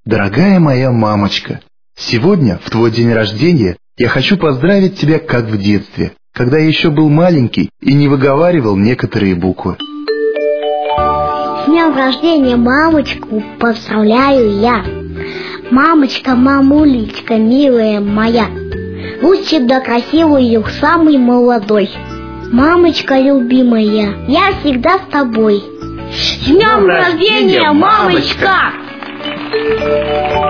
Дорогая моя мамочка, сегодня, в твой день рождения, я хочу поздравить тебя, как в детстве, когда я еще был маленький и не выговаривал некоторые буквы. С днем рождения, мамочку, поздравляю я. Мамочка, мамулечка, милая моя, будь всегда красивой, самый молодой. Мамочка любимая, я всегда с тобой. С днем рождения, мамочка!